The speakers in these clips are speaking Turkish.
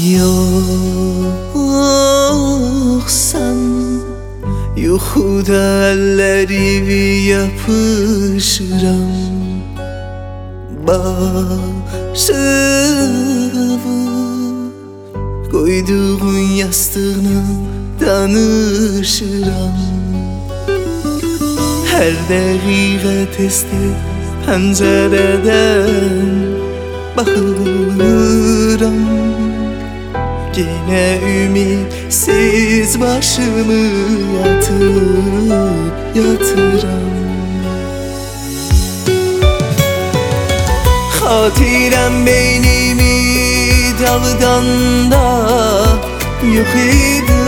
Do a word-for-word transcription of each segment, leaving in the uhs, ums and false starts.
Yoksan yuxuda əllərimi yapışıram, başımı koyduğun yastığına danışıram. Her dəqiqə tez-tez pəncərədən baxıram, yine ümitsiz başımı yatıp yatıram. Hatirem beynimi dağdan da yok idi,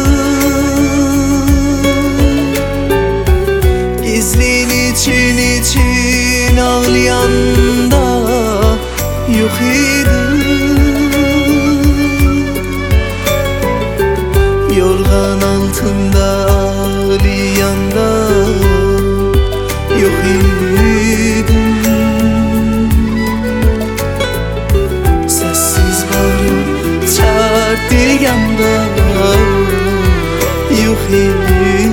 gizlin için için ağlayan da yok idi. Yorgan altında ağlayan da yok idim. Sessiz bağırıp çağır diyen da yok idim.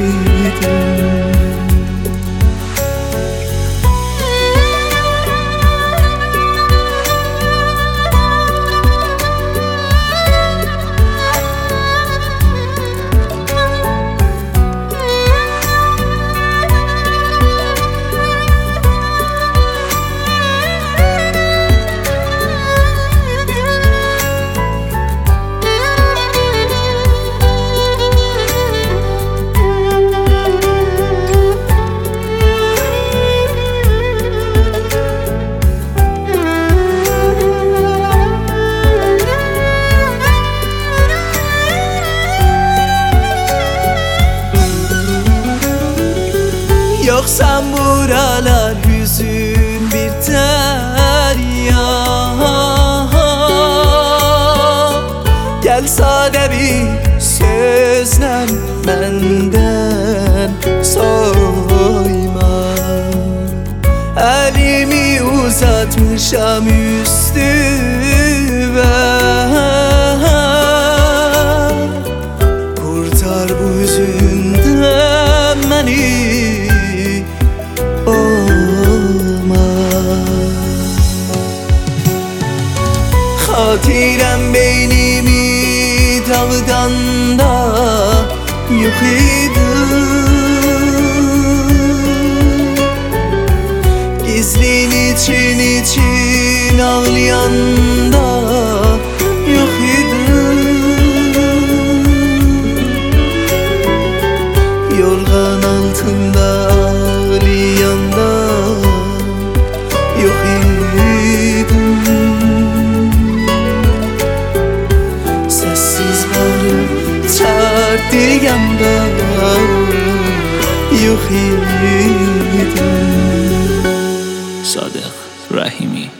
Yoksan buralar hüzün bir derya, gel sade bir sözle benden soyma. Elimi uzatmışam üstüme, kurtar bu hüzünden beni. Hatirem beynimi dağdan da yok idi, gizlin için için ağlayan da yok idi. Yorgan altında ağlayan da yok idi. Diyen de yok idim. Sadık Rahimi.